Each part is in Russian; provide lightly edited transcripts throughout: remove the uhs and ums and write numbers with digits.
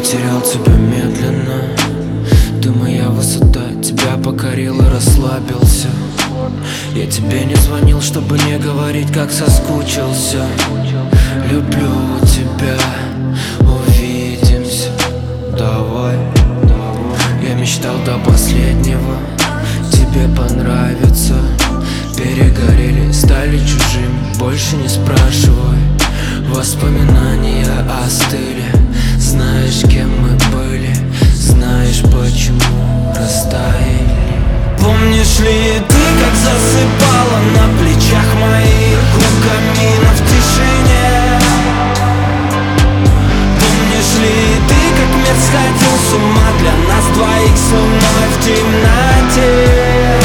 терял тебя медленно. Ты моя высота, тебя покорил и расслабился. Я тебе не звонил, чтобы не говорить, как соскучился. Люблю тебя, увидимся, давай. Я мечтал до последнего, тебе понравится. Перегорели, стали чужими, больше не спрашивай. Воспоминания остыли. Знаешь, кем мы были, знаешь, почему растаяли. Помнишь ли ты, как засыпала на плечах моих у камина в тишине? Помнишь ли ты, как мир сходил с ума для нас двоих с луной в темноте?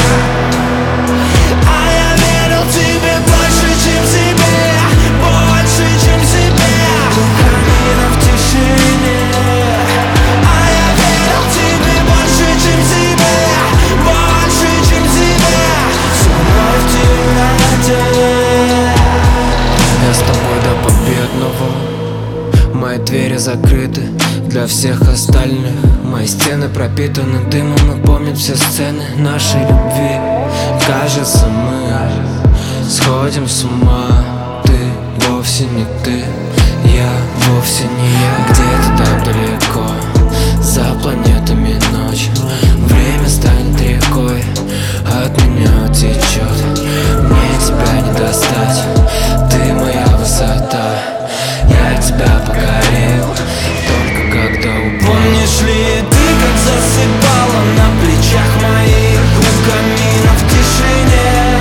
А я верил тебе больше, чем себе, больше, чем себе. У камина в тишине. А я верил тебе больше, чем себе, больше, чем себе. С луной в темноте. Я с тобой до победного. Мои двери закрыты для всех остальных. Мои стены пропитаны дымом и помнят все сцены нашей любви. Кажется, мы сходим с ума. Ты вовсе не ты, я вовсе не я. Где-то так далеко, за планетами ночь. Время станет рекой, от меня утечет. Мне тебя не достать, ты моя высота. Я тебя покорил, только когда упал. Помнишь ли ты, как засыпала на плечах моих у камина в тишине?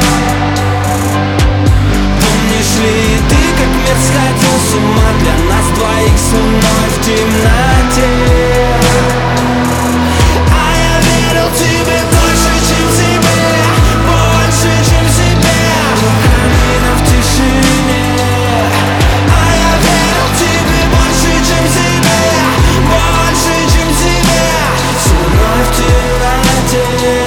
Помнишь ли ты, как мир сходил с ума для нас двоих с луной в темноте? А я верил тебе больше, чем себе, больше, чем себе. У камина в тишине. А я верил тебе больше, чем себе, больше, чем себе. С луной в темноте.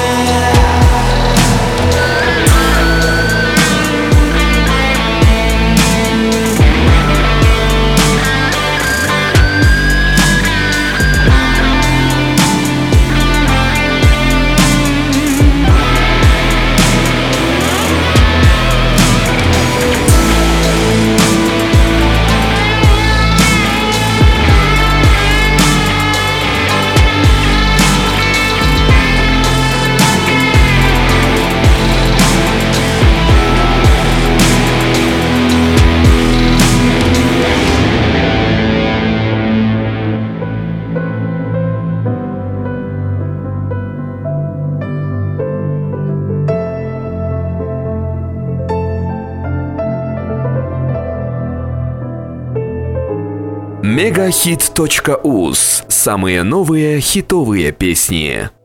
Мегахит.уз. Самые новые хитовые песни.